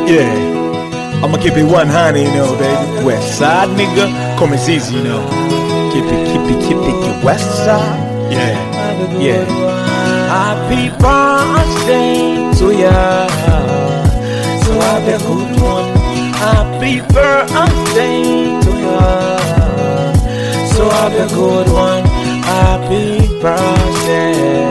Yeah, I'ma keep it 100, you know, baby. West side nigga, come as easy, you know. Keep it, west side. Yeah. Happy birthday to ya. So have a good one. Happy birthday to ya. So have a good one. Happy birthday.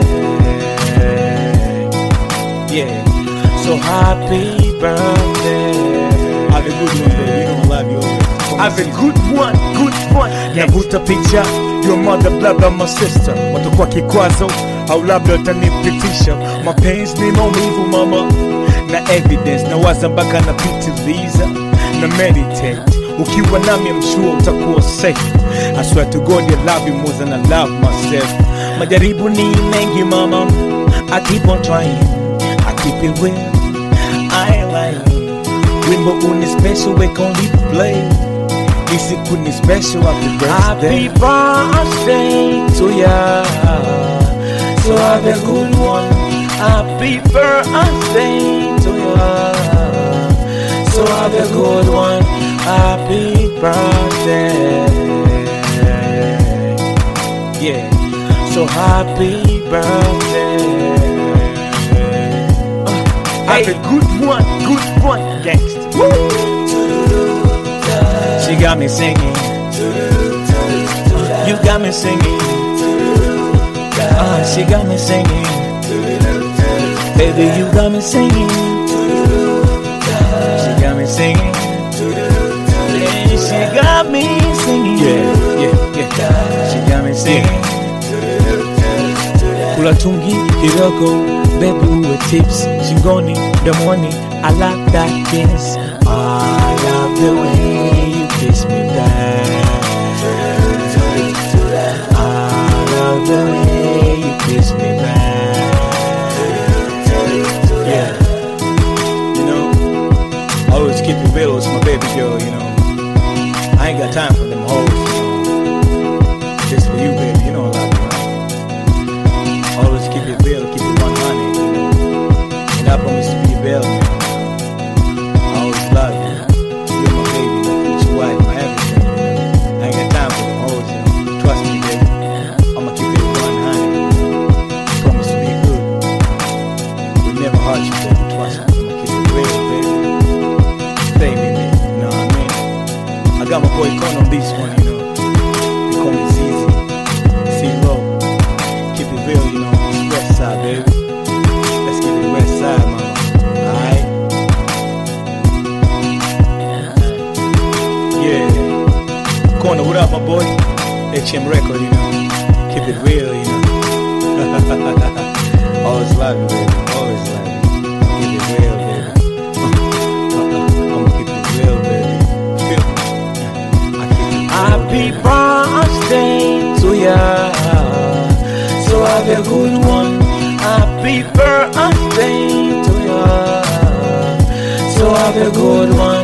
Yeah. So happy birthday. Have a good one, baby. You know I love you always. Have a good one. Navuta picha your mother, brother, my sister. Watakuwa kikwazo au labda utanipitisha. Mapenzi ni maumivu mama, na evidence na waza mpaka napitiliza na meditate. Ukiwa nami I'm sure utakuwa safe. I swear to God I love you more than I love myself. Majaribu ni mengi mama, I keep on trying, I keep it real, I ain't lying. Wimbo uni special we only play. Isi kuni special happy birthday. Happy birthday to ya. So have a good one. Happy birthday to ya. So have a good one. Happy birthday. Yeah. So happy birthday. Have a good one, gangsta. She got me singing. You got me singing. She got me singing. Baby, you got me singing. She got me singing. Yeah, she got me singing. Yeah. She got me singing. Kula tungi kidogo, baby uwe tips. Shingoni, damoni, I like that kiss. I love the way you kiss me back. I love the way you kiss me back. Yeah. You know, I always keep it real with my baby girl, you know. I ain't got time for them hoes, you know. Just for you, baby, you know I love you. Always keep it real, keep it 100, you know. And I promise to be real, man. I always love you. You're my baby, my future wife, my everything, you know. I ain't got time for them hoes, you know. Trust me, baby. I'ma keep it 100, you know. Promise to be good. We never hurt you, baby. Trust me. I'ma keep it real, baby. Stay with me, you know what I mean? I got my boy Con on this one, you know. They call me Zizi. C-Lo. Keep it real, you know. It's West Side, baby. Let's keep it West Side, mama. Alright? Yeah. Corner, what up, my boy? HM Record, you know. Keep it real, you know. Always love you, baby. Always love you. Keep it real, baby. I'ma keep it real, baby. Feel me? I keep it real. Happy birthday to ya. So have a good one. Happy birthday to ya. So have a good one.